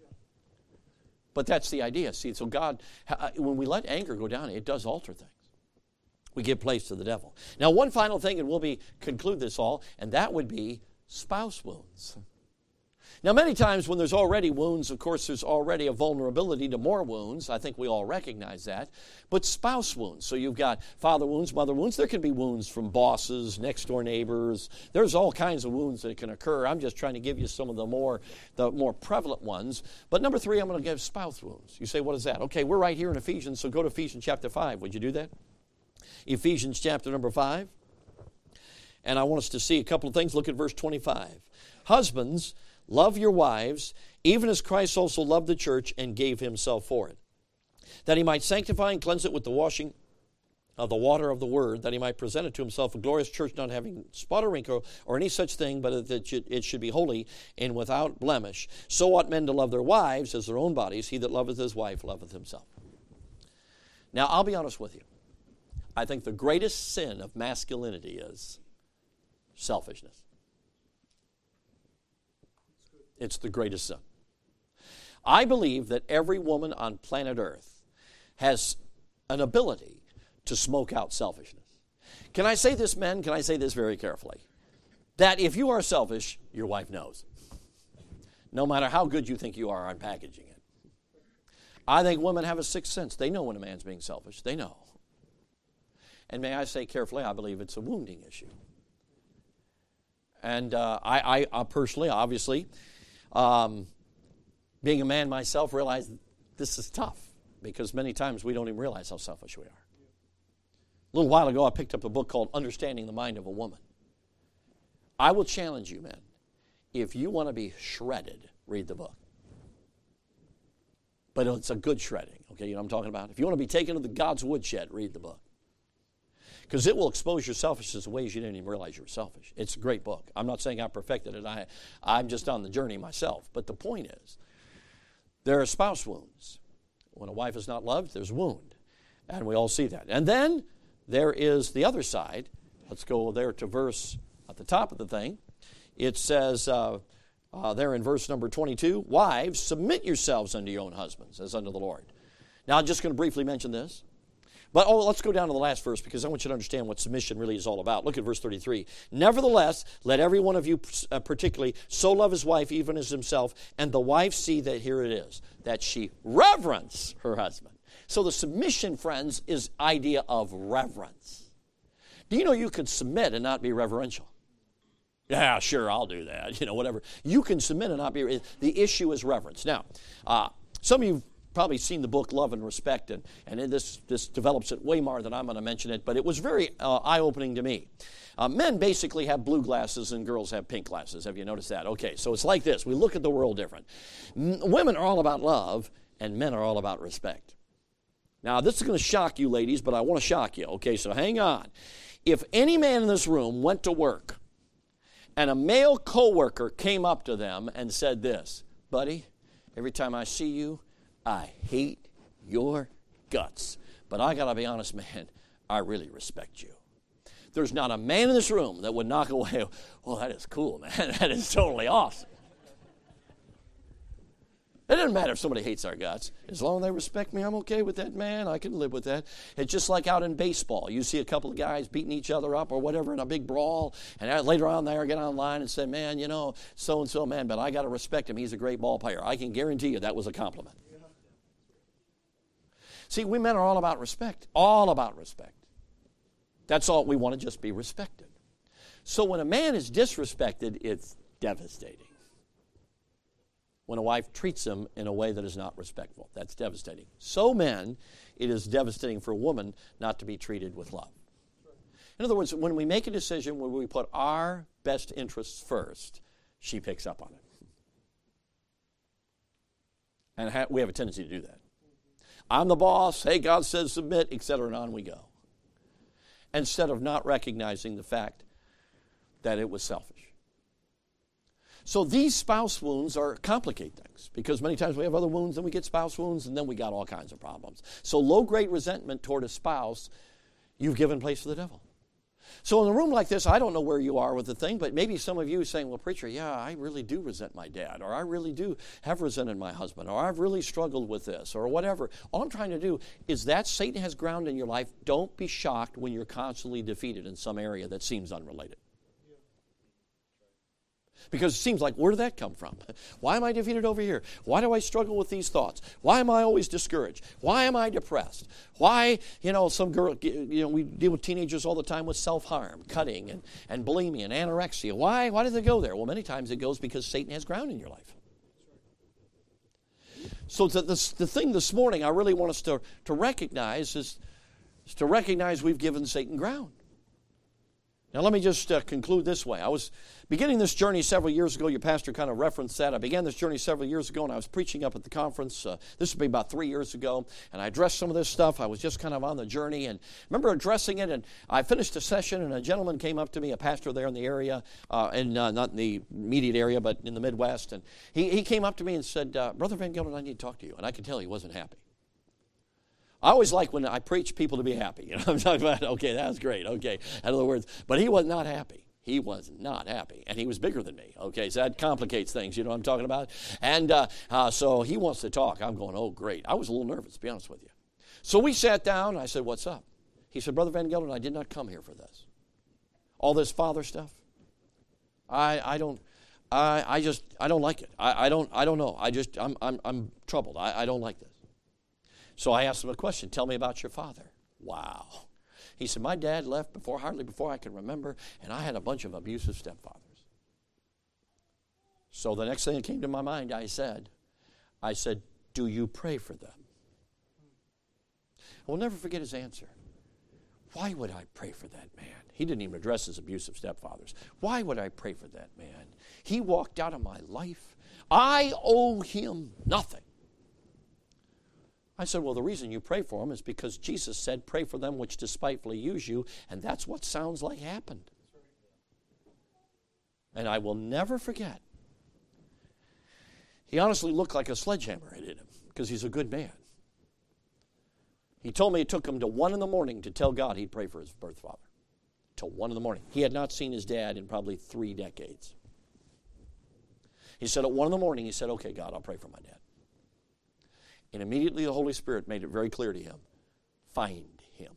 But that's the idea. See, so God, when we let anger go down, it does alter things. We give place to the devil. Now, one final thing, and we'll conclude this all, and that would be spouse wounds. Now, many times when there's already wounds, of course, there's already a vulnerability to more wounds. I think we all recognize that. But spouse wounds. So you've got father wounds, mother wounds. There can be wounds from bosses, next-door neighbors. There's all kinds of wounds that can occur. I'm just trying to give you some of the more prevalent ones. But number 3, I'm going to give spouse wounds. You say, what is that? Okay, we're right here in Ephesians, so go to Ephesians chapter 5. Would you do that? Ephesians chapter number 5. And I want us to see a couple of things. Look at verse 25. Husbands, love your wives, even as Christ also loved the church and gave himself for it, that he might sanctify and cleanse it with the washing of the water of the word, that he might present it to himself a glorious church, not having spot or wrinkle or any such thing, but that it should be holy and without blemish. So ought men to love their wives as their own bodies. He that loveth his wife loveth himself. Now, I'll be honest with you. I think the greatest sin of masculinity is selfishness. It's the greatest sin. I believe that every woman on planet Earth has an ability to smoke out selfishness. Can I say this, men? Can I say this very carefully? That if you are selfish, your wife knows. No matter how good you think you are on packaging it. I think women have a sixth sense. They know when a man's being selfish. They know. And may I say carefully, I believe it's a wounding issue. And I personally, obviously, being a man myself, realize this is tough because many times we don't even realize how selfish we are. A little while ago, I picked up a book called Understanding the Mind of a Woman. I will challenge you, men. If you want to be shredded, read the book. But it's a good shredding, okay? You know what I'm talking about? If you want to be taken to the God's woodshed, read the book. Because it will expose your selfishness in ways you didn't even realize you were selfish. It's a great book. I'm not saying I perfected it. I'm just on the journey myself. But the point is, there are spouse wounds. When a wife is not loved, there's a wound. And we all see that. And then there is the other side. Let's go there to verse at the top of the thing. It says there in verse number 22, wives, submit yourselves unto your own husbands as unto the Lord. Now, I'm just going to briefly mention this. But let's go down to the last verse because I want you to understand what submission really is all about. Look at verse 33. Nevertheless, let every one of you particularly so love his wife even as himself, and the wife see that here it is, that she reverence her husband. So the submission, friends, is idea of reverence. Do you know you can submit and not be reverential? Yeah, sure, I'll do that. Whatever. You can submit and not be. The issue is reverence. Now, some of you probably seen the book Love and Respect, and this develops it way more than I'm going to mention it, but it was very eye-opening to me. Men basically have blue glasses and girls have pink glasses. Have you noticed that? Okay, so it's like this. We look at the world different. Women are all about love, and men are all about respect. Now, this is going to shock you, ladies, but I want to shock you. Okay, so hang on. If any man in this room went to work, and a male coworker came up to them and said this, buddy, every time I see you, I hate your guts. But I got to be honest, man, I really respect you. There's not a man in this room that would knock away, well, that is cool, man. That is totally awesome. It doesn't matter if somebody hates our guts. As long as they respect me, I'm okay with that, man. I can live with that. It's just like out in baseball. You see a couple of guys beating each other up or whatever in a big brawl, and later on they get online and say, man, so-and-so, man, but I got to respect him. He's a great ball player. I can guarantee you that was a compliment. See, we men are all about respect. All about respect. That's all. We want to just be respected. So when a man is disrespected, it's devastating. When a wife treats him in a way that is not respectful, that's devastating. So men, it is devastating for a woman not to be treated with love. In other words, when we make a decision where we put our best interests first, she picks up on it. And we have a tendency to do that. I'm the boss, hey, God says submit, etc., and on we go. Instead of not recognizing the fact that it was selfish. So these spouse wounds complicate things because many times we have other wounds and we get spouse wounds and then we got all kinds of problems. So low-grade resentment toward a spouse, you've given place to the devil. So in a room like this, I don't know where you are with the thing, but maybe some of you are saying, well, preacher, yeah, I really do resent my dad, or I really do have resented my husband, or I've really struggled with this, or whatever. All I'm trying to do is that Satan has ground in your life. Don't be shocked when you're constantly defeated in some area that seems unrelated. Because it seems like, where did that come from? Why am I defeated over here? Why do I struggle with these thoughts? Why am I always discouraged? Why am I depressed? Why, some girl, we deal with teenagers all the time with self-harm, cutting, and bulimia, and anorexia. Why do they go there? Well, many times it goes because Satan has ground in your life. So the thing this morning I really want us to recognize is to recognize we've given Satan ground. Now, let me just conclude this way. I was beginning this journey several years ago. Your pastor kind of referenced that. I began this journey several years ago, and I was preaching up at the conference. This would be about 3 years ago, and I addressed some of this stuff. I was just kind of on the journey, and I remember addressing it, and I finished a session, and a gentleman came up to me, a pastor there in the area, not in the immediate area, but in the Midwest, and he came up to me and said, Brother Van Gelder, I need to talk to you. And I could tell he wasn't happy. I always like when I preach people to be happy. I'm talking about, okay, that's great, okay. In other words, but he was not happy. He was not happy. And he was bigger than me, okay. So that complicates things, you know what I'm talking about? And so he wants to talk. I'm going, oh, great. I was a little nervous, to be honest with you. So we sat down. I said, what's up? He said, Brother Van Gelder, I did not come here for this. All this father stuff. I don't like it. I don't know. I'm troubled. I don't like this. So I asked him a question. Tell me about your father. Wow. He said, my dad left hardly before I can remember, and I had a bunch of abusive stepfathers. So the next thing that came to my mind, I said, do you pray for them? I will never forget his answer. Why would I pray for that man? He didn't even address his abusive stepfathers. Why would I pray for that man? He walked out of my life. I owe him nothing. I said, well, the reason you pray for them is because Jesus said, pray for them which despitefully use you, and that's what sounds like happened. And I will never forget. He honestly looked like a sledgehammer hit him because he's a good man. He told me it took him to 1 a.m. to tell God he'd pray for his birth father. Till 1 a.m. He had not seen his dad in probably 3 decades. He said at 1 a.m, he said, okay, God, I'll pray for my dad. And immediately the Holy Spirit made it very clear to him, find him.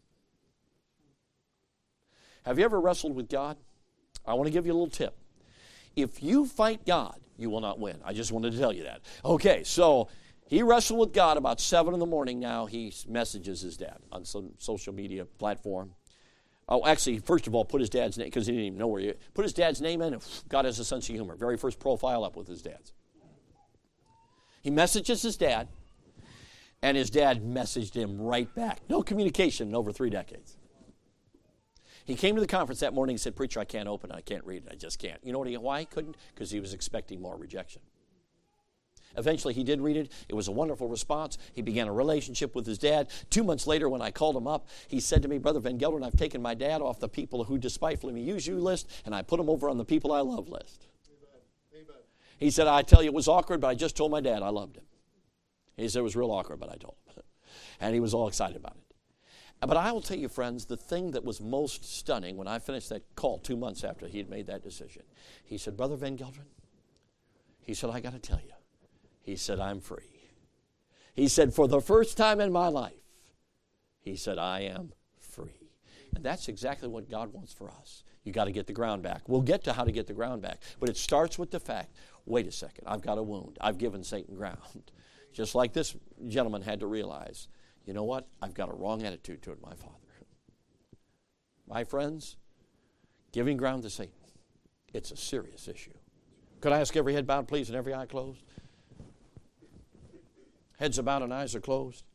Have you ever wrestled with God? I want to give you a little tip. If you fight God, you will not win. I just wanted to tell you that. Okay, so he wrestled with God about 7 a.m. now. He messages his dad on some social media platform. Oh, actually, first of all, put his dad's name, because he didn't even know where he... Put his dad's name in, and God has a sense of humor. Very first profile up with his dad's. He messages his dad, and his dad messaged him right back. No communication in over 3 decades. He came to the conference that morning and said, preacher, I can't open it. I can't read it. I just can't. You know why he couldn't? Because he was expecting more rejection. Eventually, he did read it. It was a wonderful response. He began a relationship with his dad. 2 months later, when I called him up, he said to me, Brother Van Gelderen, I've taken my dad off the people who despitefully use you list, and I put him over on the people I love list. Amen. He said, I tell you, it was awkward, but I just told my dad I loved him. He said it was real awkward, but I told him. And he was all excited about it. But I will tell you, friends, the thing that was most stunning when I finished that call 2 months after he had made that decision, he said, Brother Van Gelderen, he said, I got to tell you. He said, I'm free. He said, for the first time in my life, he said, I am free. And that's exactly what God wants for us. You got to get the ground back. We'll get to how to get the ground back. But it starts with the fact, wait a second, I've got a wound. I've given Satan ground. Just like this gentleman had to realize, you know what? I've got a wrong attitude toward my father. My friends, giving ground to Satan, it's a serious issue. Could I ask every head bowed, please, and every eye closed? Heads are bowed and eyes are closed.